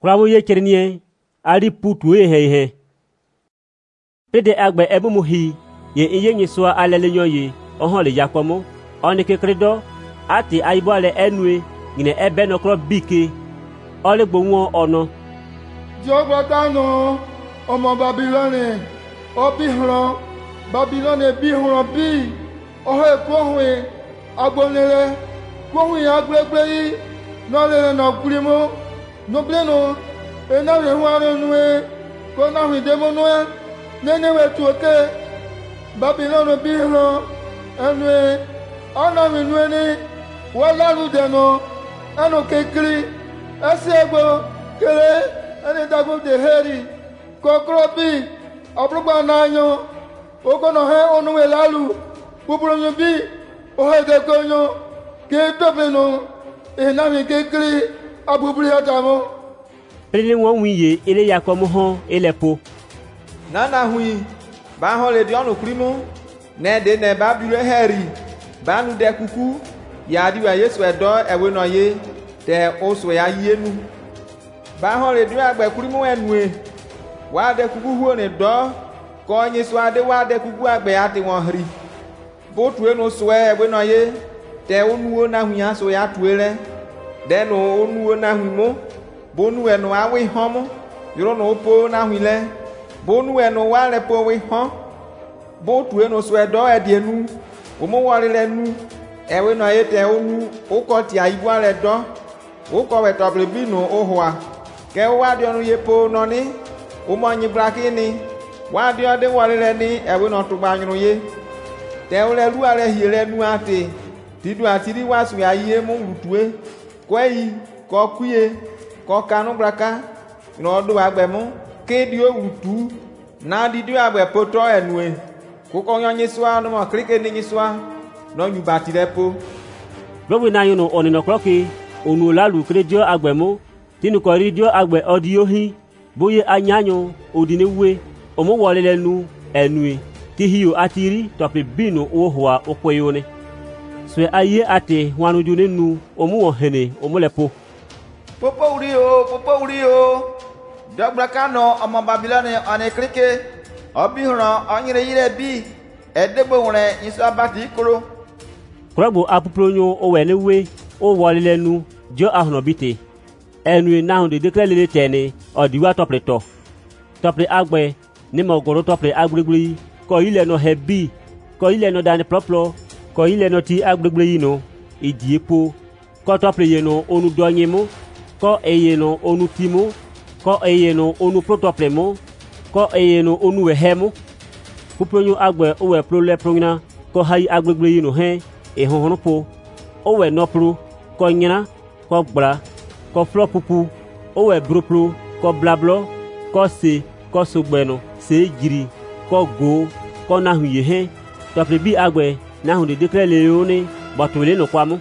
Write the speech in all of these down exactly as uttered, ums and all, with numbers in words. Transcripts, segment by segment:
Kwamo ye chernie ali putu e he he. Pede agbe ebumu hi ye iye nyiswa alele nyoye ohon le yakomo onike kredo ati aibole enwe ngine ebe no kro bike ole gbowo ono Jogbotano ọmọ Babilone obihran Babilone bihran bi ohe kohwe agbonere kohwe agbegbe yi no le no grimo no bleno ena re waro nuwe ko na wi demo nuwe nene we tuoke Babilone bihran enwe ona mi nuwe ni wala lu deno eno kekiri esego kere ene dago de heri kokrobi abrugba nanyo ogono he onuwe lalu bubulonyo bi ohe de konyo ke topeno ena mi kekiri abubuli atamo pele won wiye ele yakomo ho elepo nana hui ba ho le di onu krimu ne de ne ba bi heri ba nu de kuku ya di wa Yesu edo ewe no ye te oso ya yenu ba ho le di agbe krimu enue wa de kuku huo ne do ko nyi so ade wa de kuku agbe ati won hri bo tuwe no so ewe no ye te onuo na hu ya so ya tuele de no onuo na hu mo bo nu e no awe homo yoro no po na hu ile bo nu e no wa le po we hon bo tuwe no so edo e die nu o mo wa le nu ewe no ye te onu o ko ti aibu ale do o ko we toble bi no o hoa ke wa di onu ye po no ni o mo nyi braki ni wa di ode wa le ni ewe no tu gba nyuru ye te o le lu ale hi le nu ate tidu atiri wa su aye mo rutue ko yi ko kuye ko kanu braka no do agbe mu ke di o rutu na di di agbe poto enue ko ko nyi swa no mo krike ni swa no nyu batirepo Glowe na yono onino kroki onu lalu kredio agbemo tinu ko ridio agbe odiohi boye anyanyo odinewe omo wolelenu enue tihiyo atiri tope binu ohwa okweyone swe aye ate wanuju nenu omo wohene omolepo popo uri o popo uri o dogbaka no ọmọ Babilone ane krike obihran onyire yire bi edegbo wore iso abati ikoro Krogbo apupronyo owenewe o wolelenu jo ahnobite enu na de dekrelele tene odiwa topleto tople agbe ni mogoro tople agbregbre ko ile no hebi ko ile no dani proplo ko ile no ti agbregbre yino idiepo ko tople yeno onu donyemo ko eyeno onu timo ko eyeno onu protoplemo ko eyeno onu wehemo pupronyo agbe owe prole prongna ko hayi agbregbre yino he ehonhono po owe nopro ko nyina ko gbra ko flo pupu owe bropro ko blablo ko se ko sogbeno se jiri ko go ko na huye he tople bi agbe na hu de dekrele oni batole no kwamu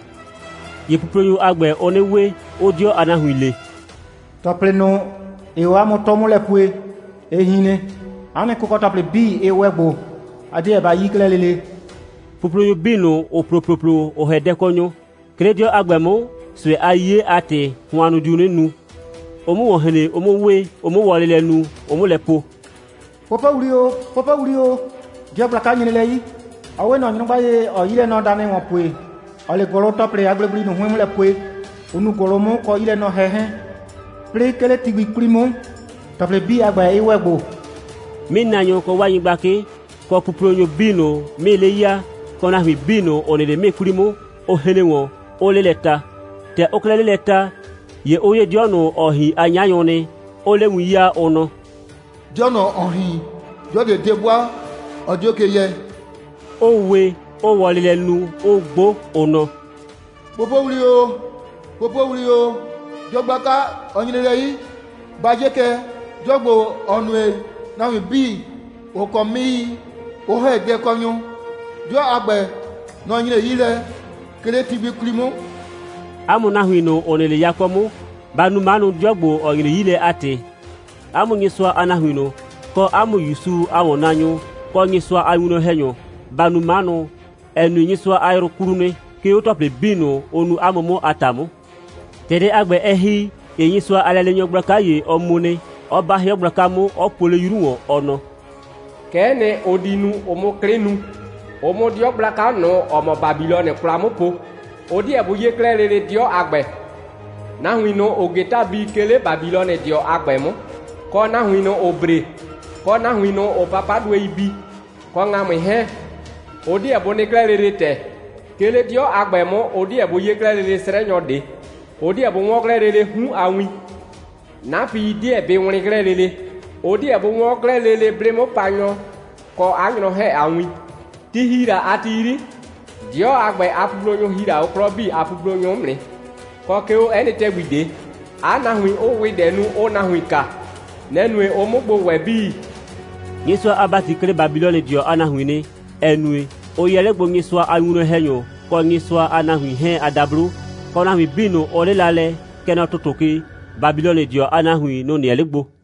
ye puproyo agbe onewe odio anahuile tople no ewa mo tomu lepue ehine ane ko tople bi ewegbo ade ba yiklelele puproyo binu o propropro o hedekonyo kredio agbemo swe aye ate huanu dunenu omu wohene omu we omu wolelenu omu lepo popa urio popa urio jabla kanyine leyi awe no nyungba ye o yile no dane won pue ole goro tople agblegri no hwemu lepue onu goro mo ko yile no hehe pre kele tigbi primo tople bi agba iwegbo minanyo ko wayin gbake ko pupronyo binu meleya ko na hwi binu onele mekurimo o henewon o leleta te oklele leta ye oye diono ohi anyayone ole wiya ono Diono ohi jode deboa odioke owe o wolelenu ogbo ono popo uri o popo uri o jogbaka onyire yi bajeke jogbo onue na wi bi o komi o hege konyo jo agbe no nyire yi le kele tibi klimo amuna huino onele yakomo banu manu jogbo oyire yile ate amu nyiswa anahuino ko amu yusu awonanyo ko nyiswa ayuno henyo banu manu enu nyiswa ayro kurune ke otople bino onu amomo atamu tede agbe ehi Eyin so ale le nyogbaka ye omune oba yogbaka mu opole yuruwo ono. Kene odinu omokrenu. Omo diogbaka no omo Babylone klamopo. Odi ebuye klelele dio agbe. Na huino ogeta bi kele Babylone dio agbe mo. Ko na huino obre. Ko na huino o papa dwe ibi. Ko ngame he. Odi ebone klelele te. Kele dio agbe mo odi ebuye klelele serenyo de. Odi ebu won klelele hu awin. Na fi di ebe won klelele. Odi ebu won klelele bremo panyo. Ko anyo he awin. Ti hira atiri. Dio agbe apublonyo hira okrobi apublonyo mle. Ko ke o ene te gbide. Anahui o we denu o nahui ka. Nenwe o mogbo webi. Yeswa abati kele Babylone dio anahui ne enwe. O yele gbo yeswa awuno henyo. Ko yeswa anahui he adabru. Ko nahui bino ole lale kena totoki Babylone dio anahui no ne elegbo.